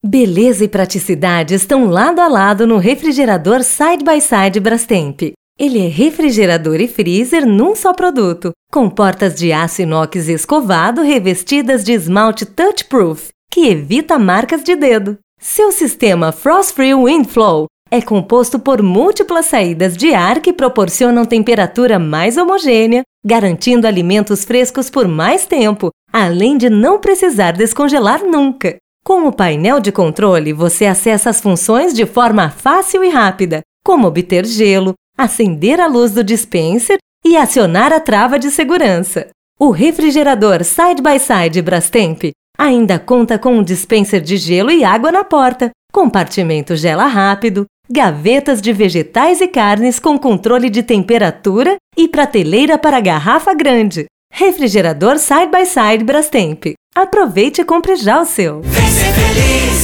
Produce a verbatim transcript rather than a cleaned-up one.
Beleza e praticidade estão lado a lado no refrigerador Side by Side Brastemp. Ele é refrigerador e freezer num só produto, com portas de aço inox escovado revestidas de esmalte touchproof, que evita marcas de dedo. Seu sistema Frost Free Wind Flow é composto por múltiplas saídas de ar que proporcionam temperatura mais homogênea, garantindo alimentos frescos por mais tempo, além de não precisar descongelar nunca. Com o painel de controle, você acessa as funções de forma fácil e rápida, como obter gelo, acender a luz do dispenser e acionar a trava de segurança. O refrigerador Side by Side Brastemp ainda conta com um dispenser de gelo e água na porta, compartimento gela rápido, gavetas de vegetais e carnes com controle de temperatura e prateleira para garrafa grande. Refrigerador Side by Side Brastemp. Aproveite e compre já o seu. Vem ser feliz.